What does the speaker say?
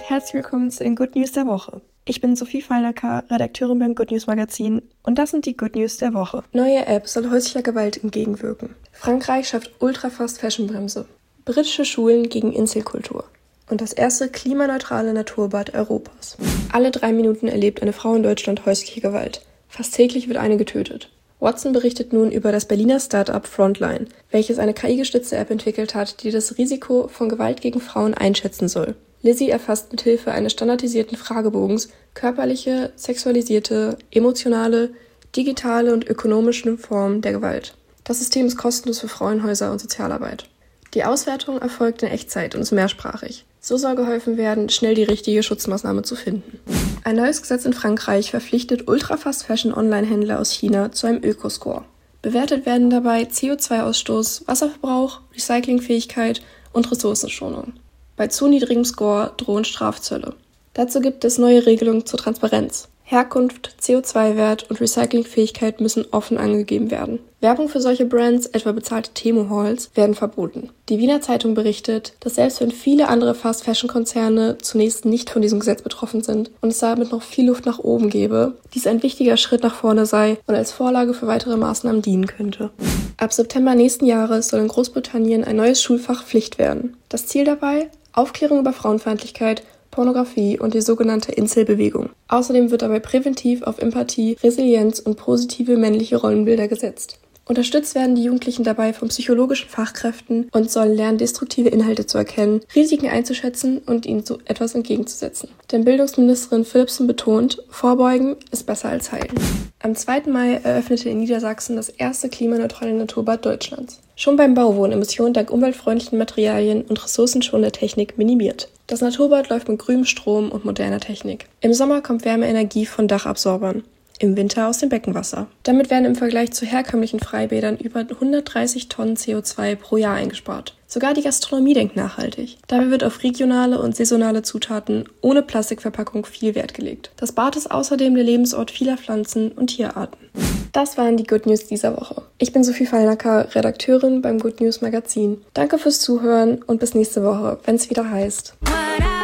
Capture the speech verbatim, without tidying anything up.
und herzlich willkommen zu den Good News der Woche. Ich bin Sophie Fallnacker, Redakteurin beim Good News Magazin und das sind die Good News der Woche. Neue App soll häuslicher Gewalt entgegenwirken. Frankreich schafft Ultra-Fast-Fashion-Bremse. Britische Schulen gegen Inselkultur. Und das erste klimaneutrale Naturbad Europas. Alle drei Minuten erlebt eine Frau in Deutschland häusliche Gewalt. Fast täglich wird eine getötet. Watson berichtet nun über das Berliner Start-up Frontline, welches eine K I-gestützte App entwickelt hat, die das Risiko von Gewalt gegen Frauen einschätzen soll. Lizzie erfasst mithilfe eines standardisierten Fragebogens körperliche, sexualisierte, emotionale, digitale und ökonomische Formen der Gewalt. Das System ist kostenlos für Frauenhäuser und Sozialarbeit. Die Auswertung erfolgt in Echtzeit und ist mehrsprachig. So soll geholfen werden, schnell die richtige Schutzmaßnahme zu finden. Ein neues Gesetz in Frankreich verpflichtet Ultra-Fast-Fashion-Online-Händler aus China zu einem Ökoscore. Bewertet werden dabei C O zwei Ausstoß, Wasserverbrauch, Recyclingfähigkeit und Ressourcenschonung. Bei zu niedrigem Score drohen Strafzölle. Dazu gibt es neue Regelungen zur Transparenz. Herkunft, C O zwei Wert und Recyclingfähigkeit müssen offen angegeben werden. Werbung für solche Brands, etwa bezahlte Temo-Halls, werden verboten. Die Wiener Zeitung berichtet, dass selbst wenn viele andere Fast-Fashion-Konzerne zunächst nicht von diesem Gesetz betroffen sind und es damit noch viel Luft nach oben gäbe, dies ein wichtiger Schritt nach vorne sei und als Vorlage für weitere Maßnahmen dienen könnte. Ab September nächsten Jahres soll in Großbritannien ein neues Schulfach Pflicht werden. Das Ziel dabei? Aufklärung über Frauenfeindlichkeit, Pornografie und die sogenannte Inselbewegung. Außerdem wird dabei präventiv auf Empathie, Resilienz und positive männliche Rollenbilder gesetzt. Unterstützt werden die Jugendlichen dabei von psychologischen Fachkräften und sollen lernen, destruktive Inhalte zu erkennen, Risiken einzuschätzen und ihnen so etwas entgegenzusetzen. Denn Bildungsministerin Philipsen betont, Vorbeugen ist besser als heilen. Am zweiten Mai eröffnete in Niedersachsen das erste klimaneutrale Naturbad Deutschlands. Schon beim Bau wurden Emissionen dank umweltfreundlichen Materialien und ressourcenschonender Technik minimiert. Das Naturbad läuft mit grünem Strom und moderner Technik. Im Sommer kommt Wärmeenergie von Dachabsorbern, im Winter aus dem Beckenwasser. Damit werden im Vergleich zu herkömmlichen Freibädern über hundertdreißig Tonnen C O zwei pro Jahr eingespart. Sogar die Gastronomie denkt nachhaltig. Dabei wird auf regionale und saisonale Zutaten ohne Plastikverpackung viel Wert gelegt. Das Bad ist außerdem der Lebensort vieler Pflanzen- und Tierarten. Das waren die Good News dieser Woche. Ich bin Sophie Fallnacker, Redakteurin beim Good News Magazin. Danke fürs Zuhören und bis nächste Woche, wenn es wieder heißt.